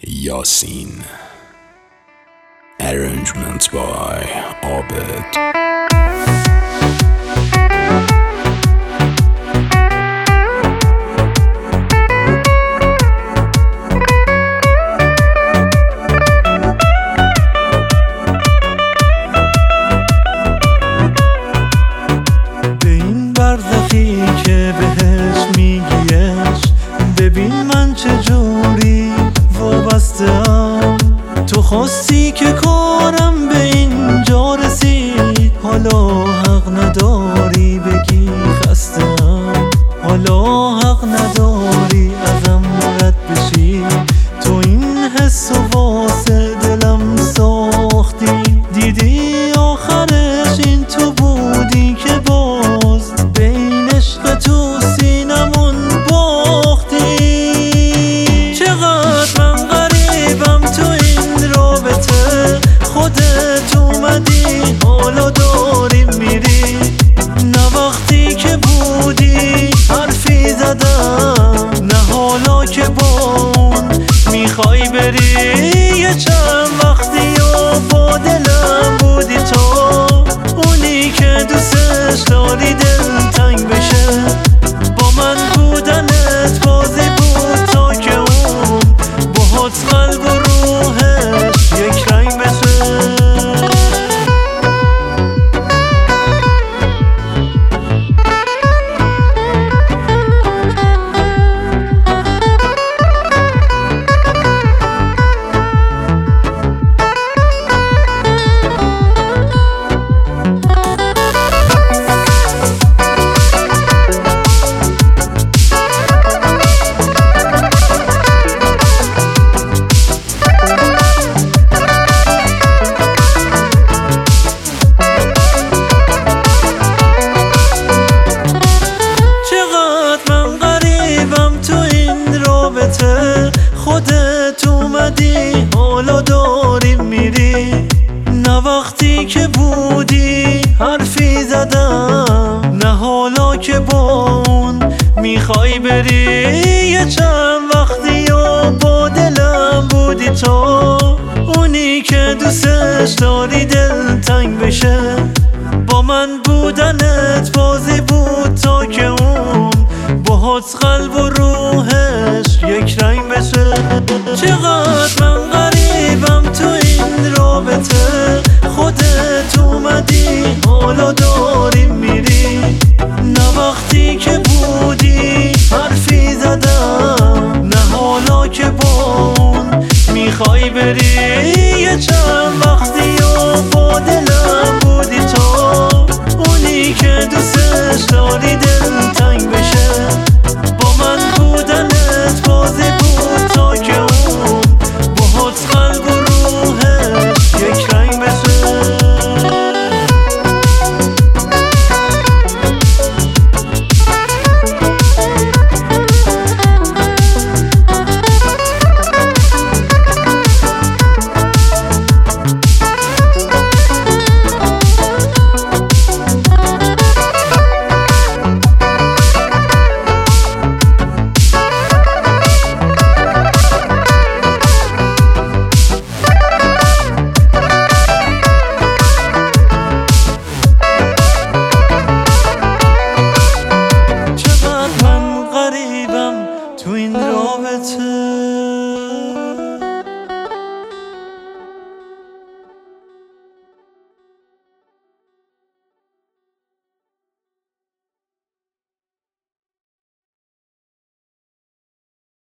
Yasin. Arrangement by Abed. که بهش میگیش ببین من چجوری وابسته‌ام. تو خواستی که کارم به اینجا رسید، حالا حق نداری بگی خسته‌ام، حالا حق نداری ازم رد بشی. تو این حس و واسه دلم ساختی، دیدی آخرش این تو بودی که باز عشق تو سینمون باختی. چقدر من غریبم تو این رابطه، خودت اومدی حالا داری میری. نه وقتی که بودی حرفی زدم، نه حالا که با اون میخوای بری. یه چند وقتی و با دلم بودی تو، اونی که دوستش داری دل تنگ بشه. با من بودنت بازی بود تا که اون باهات قلب و روحش یک رنگ بشه. خودت اومدی حالا داری میری. نه وقتی که بودی حرفی زدم، نه حالا که با اون میخوای بری. یه چند وقتی و با دلم بودی تو، اونی که دوستش داری دل تنگ بشه. با من بودنت بازی بود تا که اون باهات قلب و روحش یک رنگ بشه. چقدر من غریبم تو این رابطه، خودت اومدی حالا داری میری. نه وقتی که بودی حرفی زدم، نه حالا که با اون میخوای بری. یه چند وقتی و با دلم بودی تو، اونی که دوستش داری دل تنگ بشه. با من بودنت بازی بود تا که اون باهات قلب و روحش یک رنگ بشه. تو این رابطه